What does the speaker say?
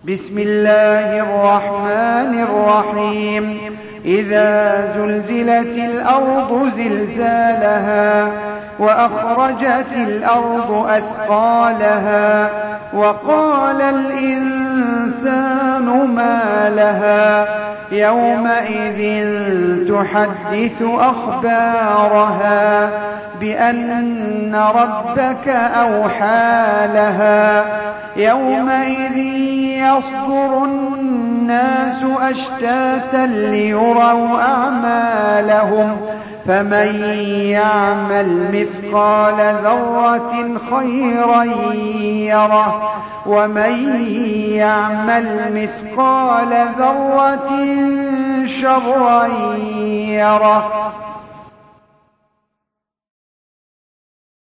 بسم الله الرحمن الرحيم إذا زلزلت الأرض زلزالها وأخرجت الأرض أثقالها وقال الإنسان ما لها يومئذ تحدث أخبارها بأن ربك أوحى لها يومئذ يصدر الناس أشتاتا ليروا أعمالهم فمن يعمل مثقال ذرة خيرا يره ومن يعمل مثقال ذرة شرا يره.